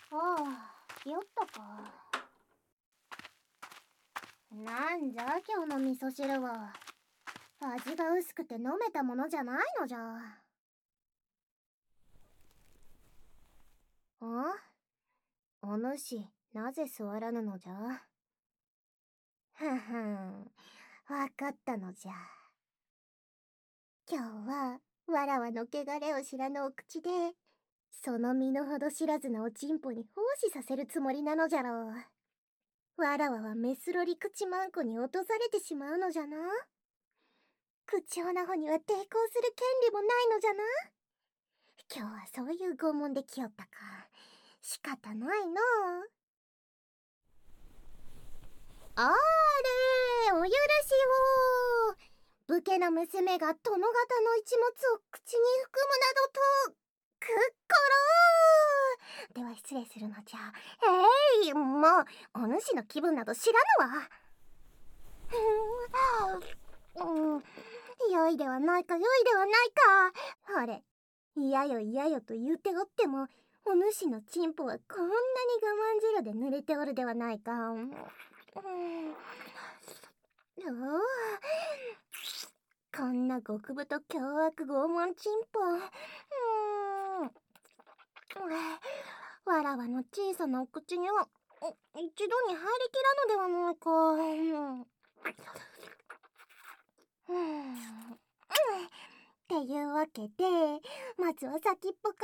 ああ、酔ったか。なんじゃ今日の味噌汁は。味が薄くて飲めたものじゃないのじゃ。お主、なぜ座らぬのじゃ。ふんふん、わかったのじゃ。今日は、わらわの汚れを知らぬお口で、その身の程知らずなおちんぽに奉仕させるつもりなのじゃろう。わらわはメスロリ口マンコに落とされてしまうのじゃな。口オナホには抵抗する権利もないのじゃな。今日はそういう拷問で来よったか。仕方ないの。あれお許しを。武家の娘が殿方の一物を口に含むなどとくっころ。では失礼するのじゃ。もうお主の気分など知らぬわ。良いではないか良いではないか。あれ嫌よ嫌よと言うておっても、お主のチンポはこんなに我慢汁で濡れておるではないか。こんな極太凶悪拷問チンポ。わらわの小さなお口には一度に入りきらぬではないか。っていうわけで、まずは先っぽから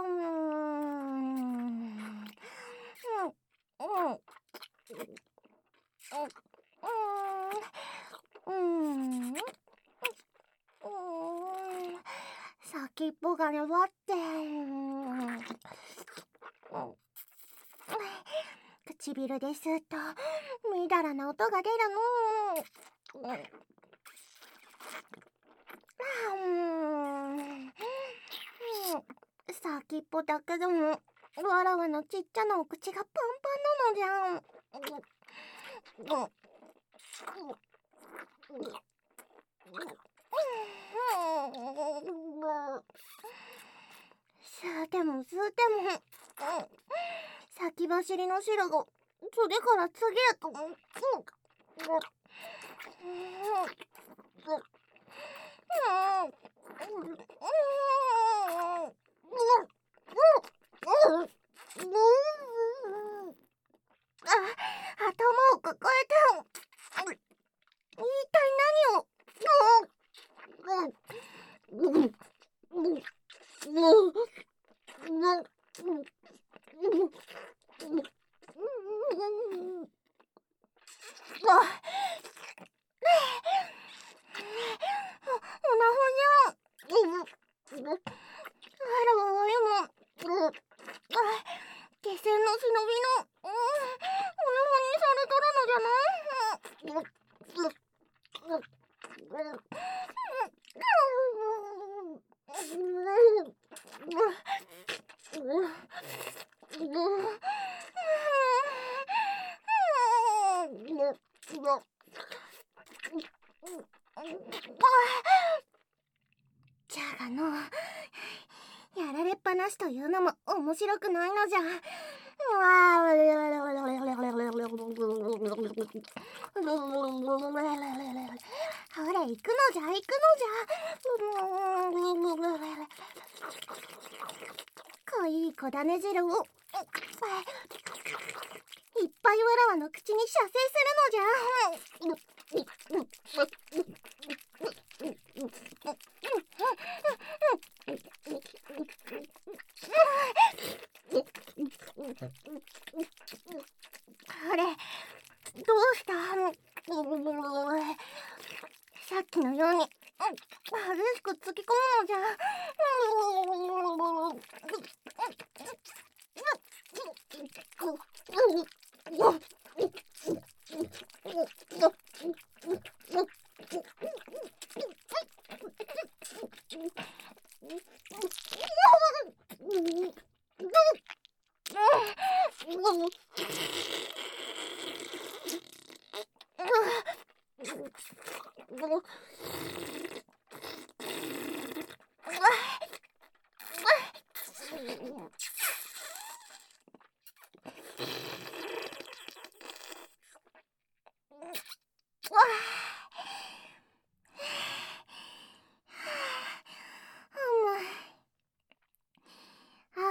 先っぽが弱って唇ですっとみだらな音が出るの。先っぽだけでもわらわのちっちゃなお口がパンパンなのじゃん。吸うても吸うても先走りの汁が次から次へと。頭を抱えて一体何を。おなほにゃ。あらわは今気仙の忍びのおなほにされとるのじゃない。じゃがのやられっぱなしというのも面白くないのじゃ。ほれ行くのじゃ行くのじゃ。かいい小種汁をいっぱいわらわの口に射精するのじゃ。あれどうした。さっきのように激しく突き込むのじゃ。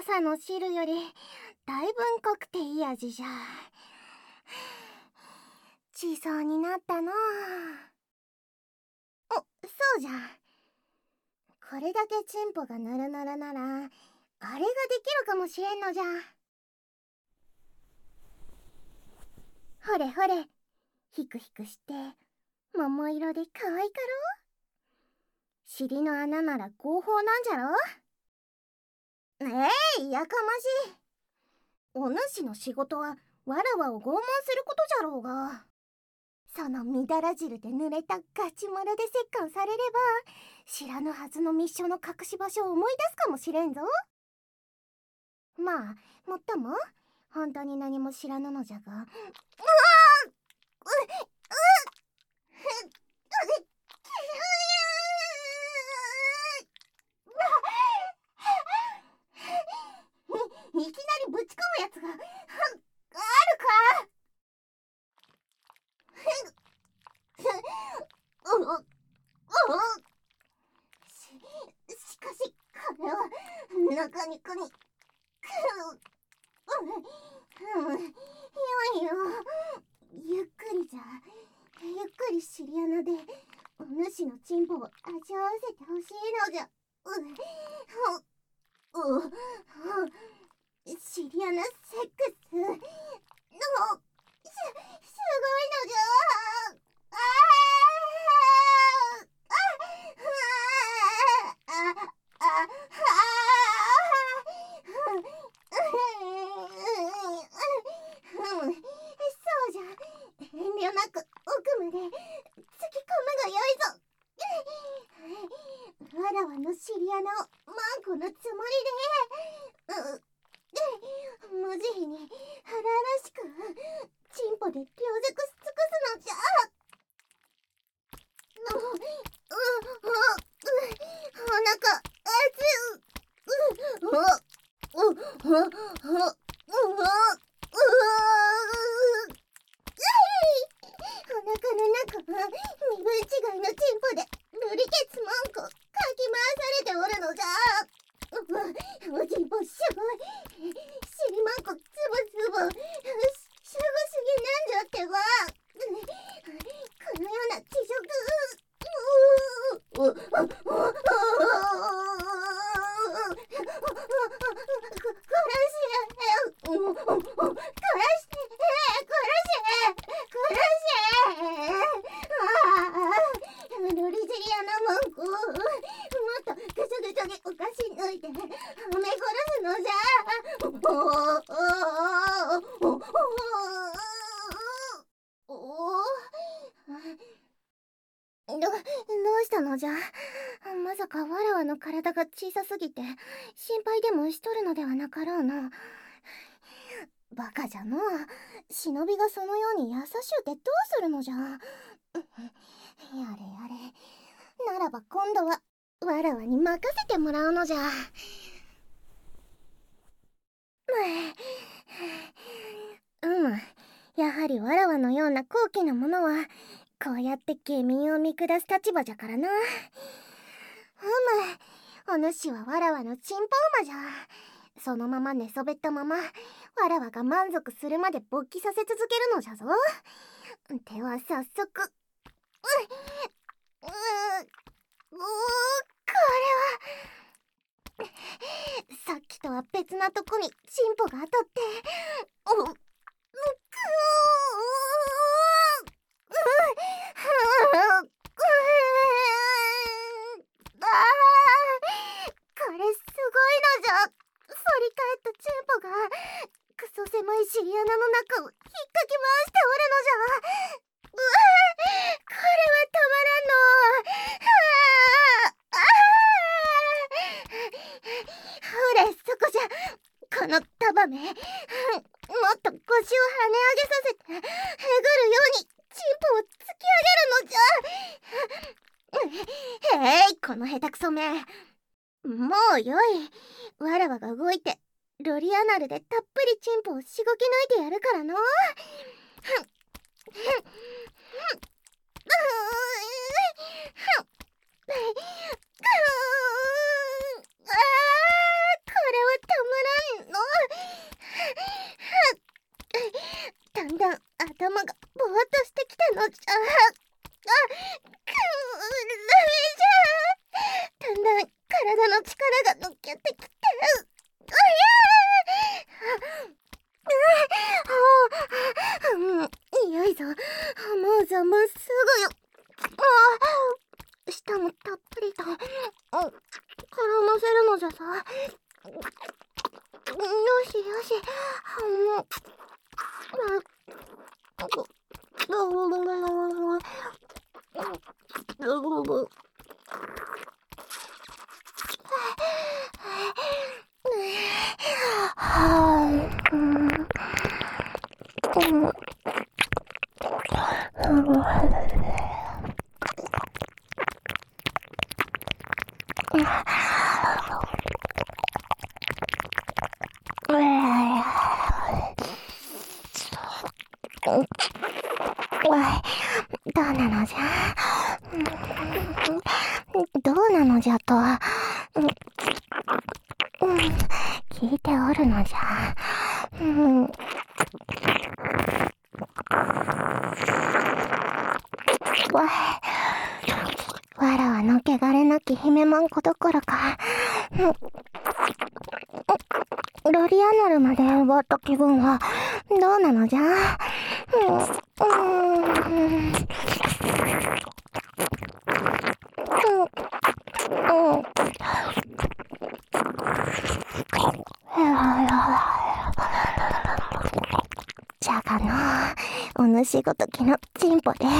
朝の汁よりだいぶん濃くていい味じゃ。ちそうになったの。そうじゃ。これだけチンポがぬるぬるなら、あれができるかもしれんのじゃ。ほれほれ、ひくひくして、桃色で可愛かろ。尻の穴なら合法なんじゃろ。やかましい。お主の仕事はわらわを拷問することじゃろうが。そのみだら汁で濡れたガチ丸で折檻されれば、知らぬはずの密書の隠し場所を思い出すかもしれんぞ。まあ、もっとも本当に何も知らぬのじゃが。いきなりぶち込むやつがあるか。しかしこれは中肉によいよ。ゆっくりじゃ。ゆっくり尻穴でお主のチンポを味わわせてほしいのじゃ。尻穴セックスのすごいのじゃ。そうじゃ。遠慮なく奥まで突き込むがよいぞ。わらわの尻穴をマンコのつもりで。無慈悲に荒々しくチンポで凌辱し尽くすのじゃ。お腹お腹の中は身分違いのチンポでルリケツマンコかき回されておるのじゃ。おちんぽすごい。尻マンコつぶつぶ。すごすぎなんじゃってば。このような気色。ロリジリアナマンコ、もっとぐちょぐちょにおかし抜いてはめ殺すのじゃ。どうしたのじゃ。まさかわらわの体が小さすぎて心配でもしとるのではなかろうな。バカじゃのう。忍びがそのように優しゅうてどうするのじゃ。やれやれ。ならば今度はわらわに任せてもらうのじゃ。やはりわらわのような高貴なものはこうやって下民を見下す立場じゃからな。お主はわらわのチンポ馬じゃ。そのまま寝そべったままわらわが満足するまで勃起させ続けるのじゃぞ。では早速。これはさっきとは別なとこにチンポが当たってこれすごいのじゃ。反り返ったチンポがクソ狭い尻穴の中を引っかき回しておるのじゃ。これはたまらんの。ほれそこじゃ。この束目もっと腰を跳ね上げさせてへぐるようにチンポを突き上げるのじゃ。この下手くそめ。もうよい。わらわが動いてロリアナルでたっぷりチンポをしごき抜いてやるからの。これはたまらん頭がぼーっとしてきたのじゃ。ダメじゃ。だんだん体の力が抜けてきて、よいぞ、もう存分すぐよ。舌もたっぷりと絡ませるのじゃさ。よしよし。どうなのじゃ。どうなのじゃと聞いておるのじゃ。わらわの汚れなき姫まんこどころか、ロリアナルまで奪った気分はどうなのじゃ。じゃがのお主ごときのチンポで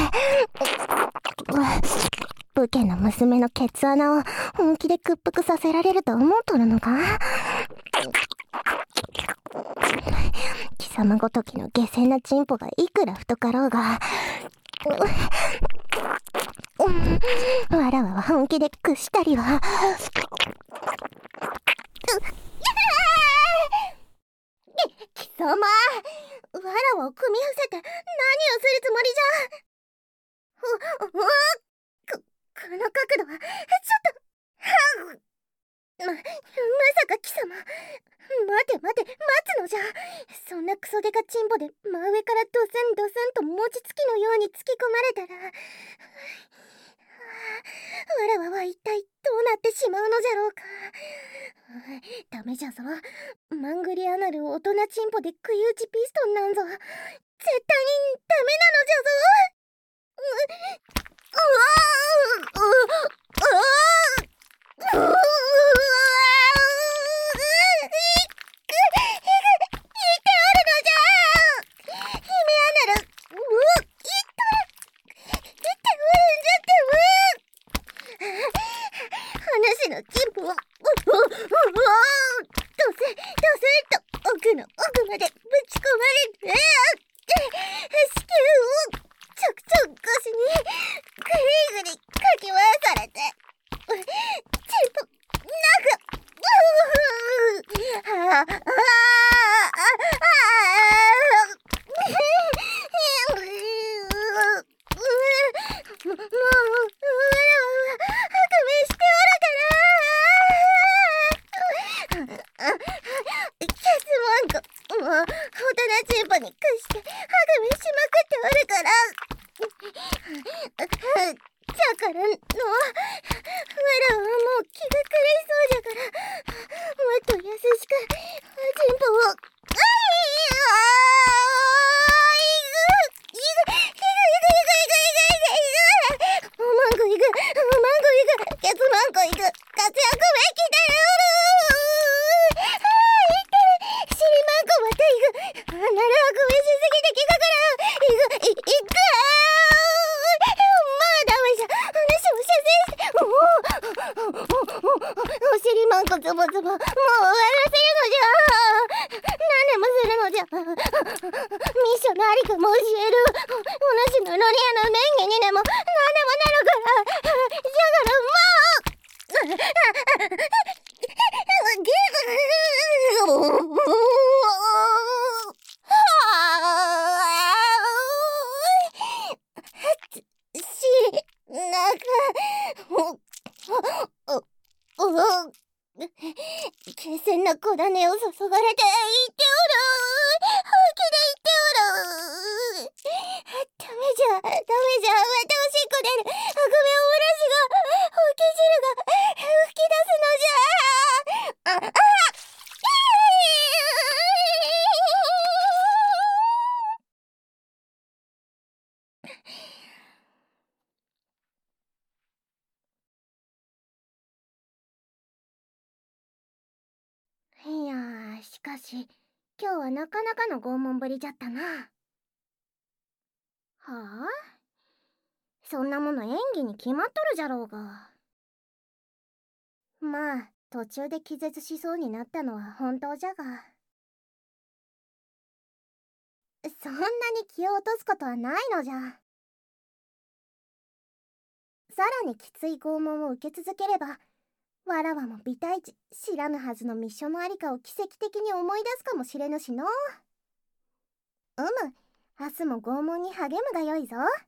武家の娘のケツ穴を本気で屈服させられると思うとるのか。貴様ごときの下賤なチンポがいくら太かろうが、わらわは本気で屈したりは。貴様、わらわを組み伏せて何をするつもりじゃ。この角度はちょっとまさか貴様、待て待つのじゃ。そんなクソデカチンポで真上からドスンドスンと餅つきのように突き込まれたら、わらわは一体どうなってしまうのじゃろうか。ダメじゃぞ。マングリアナル大人チンポで食い打ちピストンなんぞ絶対にダメなのじゃぞ。話のチンポをドスと奥の奥までぶち込まれる。子宮をちょくちょく越しにぐりぐりかき回されて、チンポなんかもうわらわは革命しておるから。キャスマンコ、もう大人チンポに屈してはぐみしまくっておるから。じゃからの、わらわはもう気が狂いそうじゃから、もっと優しくチンポをケツマンコいく、活躍べきでおる。尻マンコまたいく、ならあくびしすぎて気がからいくまあダメじゃ、話を修正してお尻マンコズボズボ、もう終わらせるのじゃ。何でもするのじゃ。ミッションのありかも教える。お主のロリアの名義にでも何でもなるから。じゃからも気仙な小種を注がれて言っておる。本気で言っておる。 ダメじゃん、またおしっこ出る。あ、ごめん、おもらしが、おき汁が吹き出すのじゃ。いやー、しかし今日はなかなかの拷問ぶりじゃったな。はあ、そんなもの演技に決まっとるじゃろうが。まあ途中で気絶しそうになったのは本当じゃが、そんなに気を落とすことはないのじゃ。さらにきつい拷問を受け続ければ、わらわも微体知知らぬはずの密書のありかを奇跡的に思い出すかもしれぬしの。明日も拷問に励むがよいぞ。